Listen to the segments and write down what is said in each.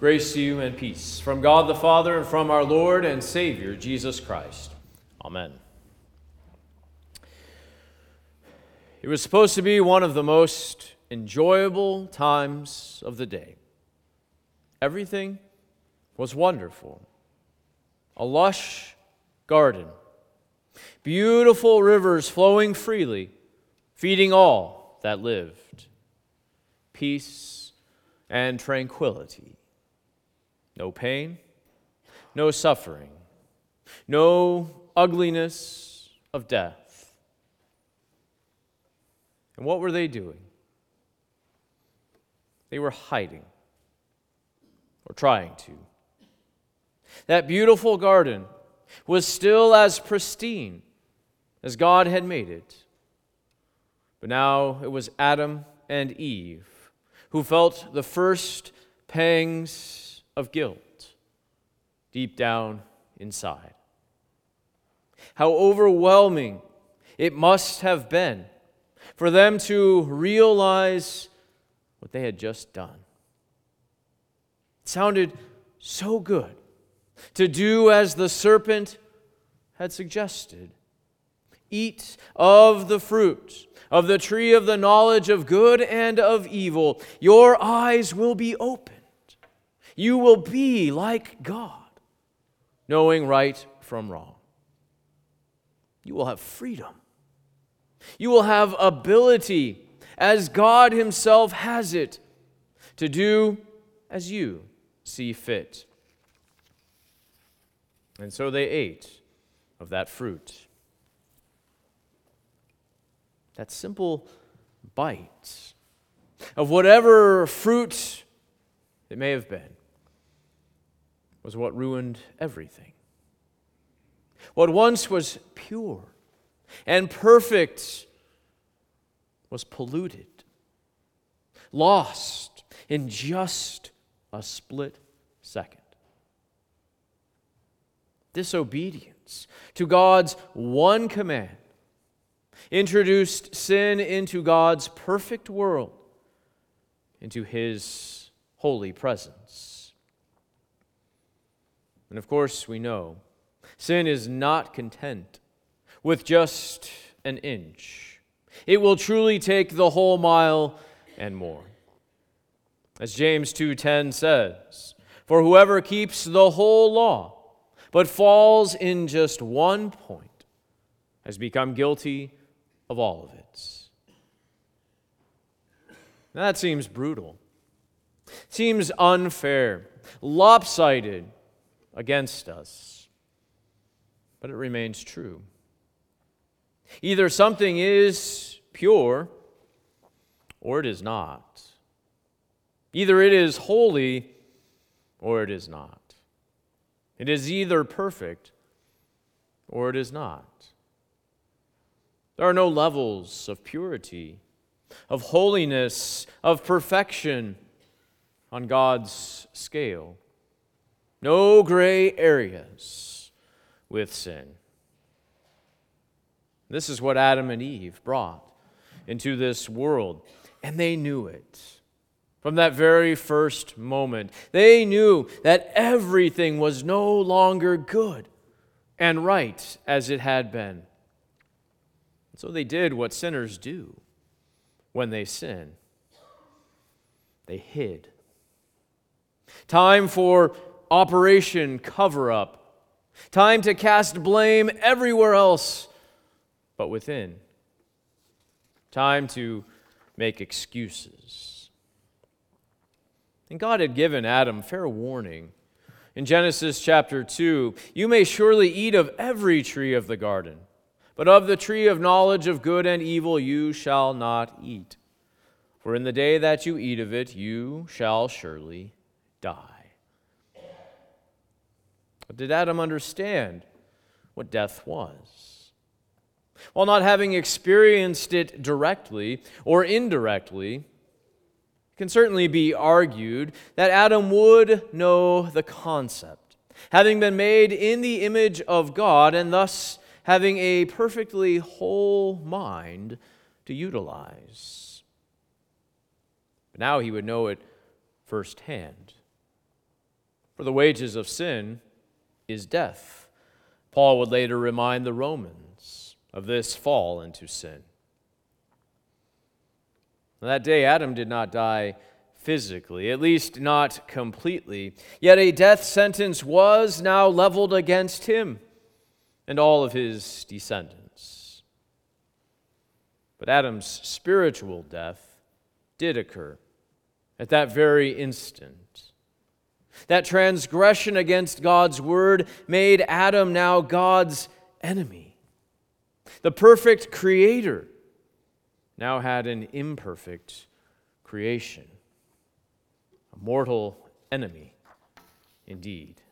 Grace to you and peace from God the Father and from our Lord and Savior, Jesus Christ. Amen. It was supposed to be one of the most enjoyable times of the day. Everything was wonderful. A lush garden, beautiful rivers flowing freely, feeding all that lived. Peace and tranquility. No pain, no suffering, no ugliness of death. And what were they doing? They were hiding, or trying to. That beautiful garden was still as pristine as God had made it. But now it was Adam and Eve who felt the first pangs of guilt deep down inside. How overwhelming it must have been for them to realize what they had just done. It sounded so good to do as the serpent had suggested. Eat of the fruit of the tree of the knowledge of good and of evil. Your eyes will be opened. You will be like God, knowing right from wrong. You will have freedom. You will have ability, as God Himself has it, to do as you see fit. And so they ate of that fruit. That simple bite of whatever fruit it may have been was what ruined everything. What once was pure and perfect was polluted, lost in just a split second. Disobedience to God's one command introduced sin into God's perfect world, into His holy presence. And of course, we know sin is not content with just an inch. It will truly take the whole mile and more. As James 2:10 says, "For whoever keeps the whole law, but falls in just one point, has become guilty of all of it." Now, that seems brutal. Seems unfair, lopsided against us. But it remains true. Either something is pure or it is not. Either it is holy or it is not. It is either perfect or it is not. There are no levels of purity, of holiness, of perfection on God's scale. No gray areas with sin. This is what Adam and Eve brought into this world, and they knew it. From that very first moment, they knew that everything was no longer good and right as it had been. So they did what sinners do when they sin. They hid. Time for Operation Cover-Up. Time to cast blame everywhere else but within. Time to make excuses. And God had given Adam fair warning. In Genesis chapter 2, "You may surely eat of every tree of the garden, but of the tree of knowledge of good and evil you shall not eat. For in the day that you eat of it, you shall surely die." But did Adam understand what death was? While not having experienced it directly or indirectly, it can certainly be argued that Adam would know the concept, having been made in the image of God and thus having a perfectly whole mind to utilize. But now he would know it firsthand. For the wages of sin is death. Paul would later remind the Romans of this fall into sin. On that day, Adam did not die physically, at least not completely. Yet a death sentence was now leveled against him and all of his descendants. But Adam's spiritual death did occur at that very instant. That transgression against God's word made Adam now God's enemy. The perfect creator now had an imperfect creation, a mortal enemy indeed.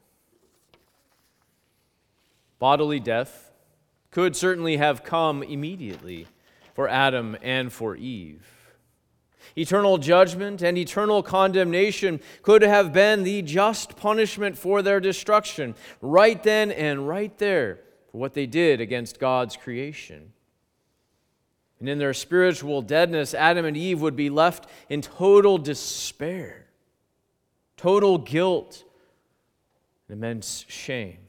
Bodily death could certainly have come immediately for Adam and for Eve. Eternal judgment and eternal condemnation could have been the just punishment for their destruction, right then and right there, for what they did against God's creation. And in their spiritual deadness, Adam and Eve would be left in total despair, total guilt, and immense shame.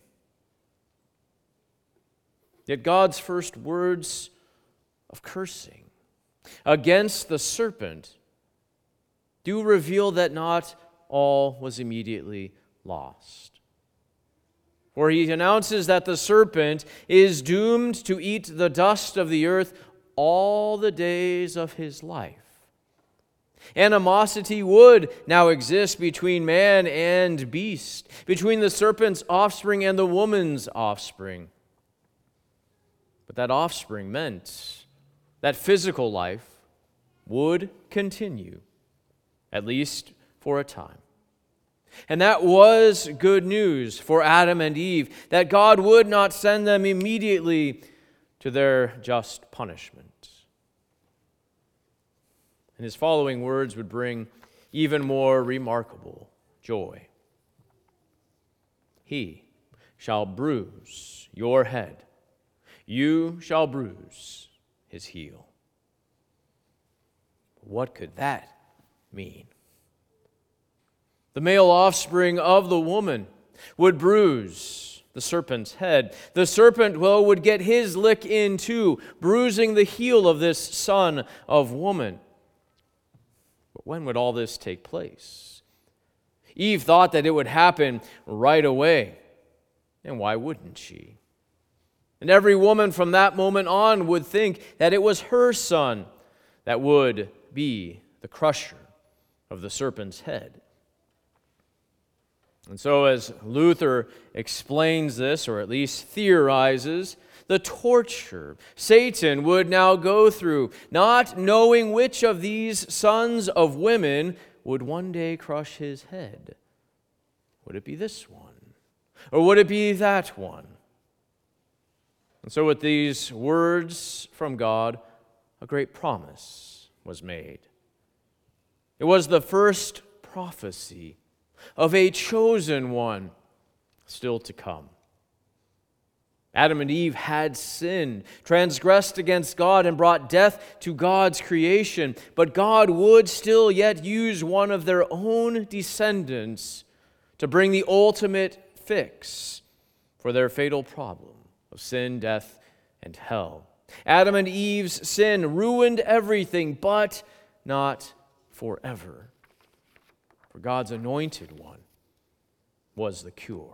Yet God's first words of cursing against the serpent do reveal that not all was immediately lost. For he announces that the serpent is doomed to eat the dust of the earth all the days of his life. Animosity would now exist between man and beast, between the serpent's offspring and the woman's offspring. But that offspring meant that physical life would continue, at least for a time. And that was good news for Adam and Eve, that God would not send them immediately to their just punishment. And his following words would bring even more remarkable joy. He shall bruise your head, you shall bruise his heel. What could that mean? The male offspring of the woman would bruise the serpent's head. The serpent, well, would get his lick in too, bruising the heel of this son of woman. But when would all this take place? Eve thought that it would happen right away. And why wouldn't she? And every woman from that moment on would think that it was her son that would be the crusher of the serpent's head. And so as Luther explains this, or at least theorizes, the torture Satan would now go through, not knowing which of these sons of women would one day crush his head. Would it be this one? Or would it be that one? And so with these words from God, a great promise was made. It was the first prophecy of a chosen one still to come. Adam and Eve had sinned, transgressed against God, and brought death to God's creation. But God would still yet use one of their own descendants to bring the ultimate fix for their fatal problem of sin, death, and hell. Adam and Eve's sin ruined everything, but not forever. For God's anointed one was the cure.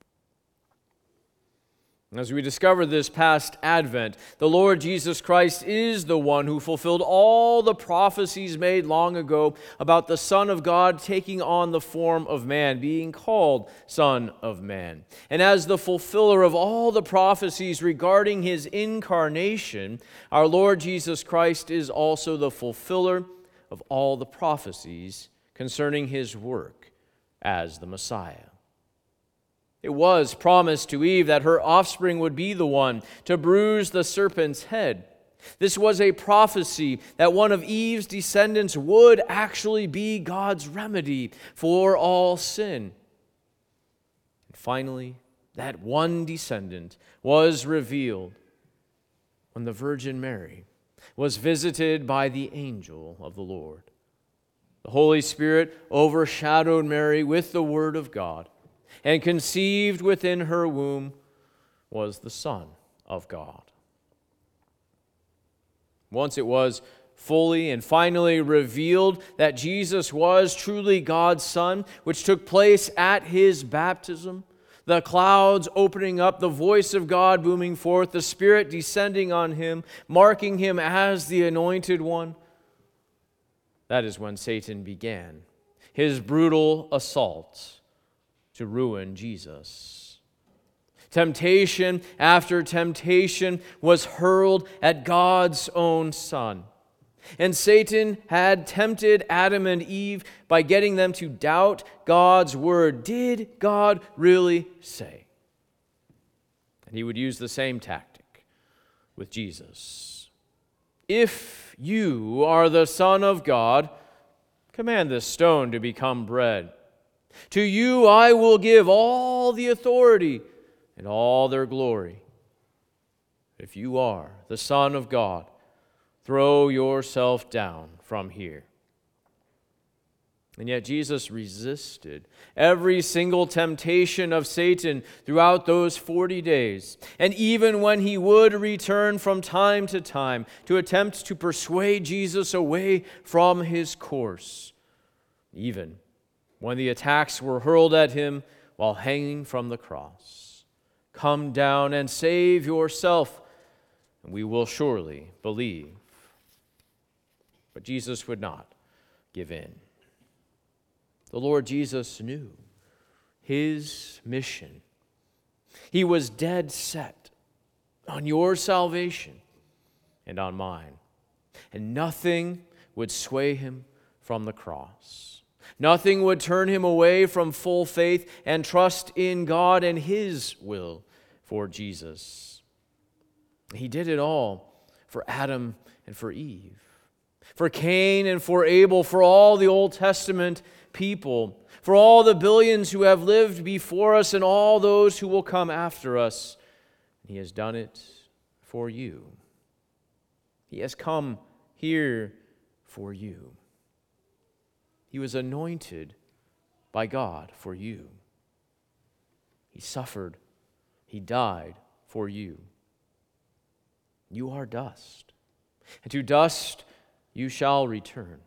As we discovered this past Advent, the Lord Jesus Christ is the one who fulfilled all the prophecies made long ago about the Son of God taking on the form of man, being called Son of Man. And as the fulfiller of all the prophecies regarding his incarnation, our Lord Jesus Christ is also the fulfiller of all the prophecies concerning his work as the Messiah. It was promised to Eve that her offspring would be the one to bruise the serpent's head. This was a prophecy that one of Eve's descendants would actually be God's remedy for all sin. And finally, that one descendant was revealed when the Virgin Mary was visited by the angel of the Lord. The Holy Spirit overshadowed Mary with the Word of God, and conceived within her womb was the Son of God. Once it was fully and finally revealed that Jesus was truly God's Son, which took place at his baptism, the clouds opening up, the voice of God booming forth, the Spirit descending on him, marking him as the Anointed One. That is when Satan began his brutal assault to ruin Jesus. Temptation after temptation was hurled at God's own Son. And Satan had tempted Adam and Eve by getting them to doubt God's word. Did God really say? And he would use the same tactic with Jesus. If you are the Son of God, command this stone to become bread. To you I will give all the authority and all their glory. If you are the Son of God, throw yourself down from here. And yet Jesus resisted every single temptation of Satan throughout those 40 days. And even when he would return from time to time to attempt to persuade Jesus away from his course, even when the attacks were hurled at him while hanging from the cross, come down and save yourself, and we will surely believe. But Jesus would not give in. The Lord Jesus knew his mission. He was dead set on your salvation and on mine. And nothing would sway him from the cross. Nothing would turn him away from full faith and trust in God and his will for Jesus. He did it all for Adam and for Eve, for Cain and for Abel, for all the Old Testament people, for all the billions who have lived before us and all those who will come after us. He has done it for you. He has come here for you. He was anointed by God for you. He suffered. He died for you. You are dust, and to dust you shall return,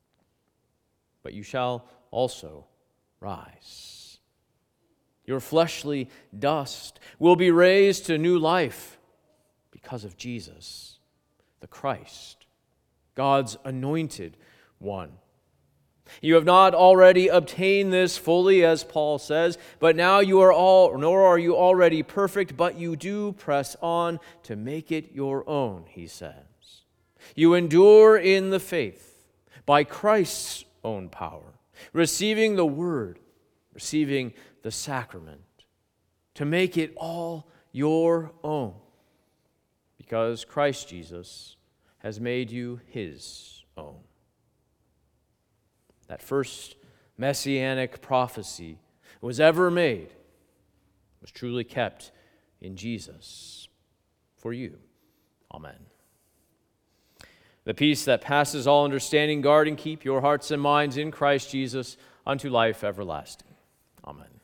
but you shall also rise. Your fleshly dust will be raised to new life because of Jesus, the Christ, God's anointed one. You have not already obtained this fully, as Paul says, but now nor are you already perfect, but you do press on to make it your own, he says. You endure in the faith by Christ's own power, receiving the word, receiving the sacrament, to make it all your own, because Christ Jesus has made you his own. That first messianic prophecy was ever made was truly kept in Jesus for you. Amen. The peace that passes all understanding, guard and keep your hearts and minds in Christ Jesus unto life everlasting. Amen.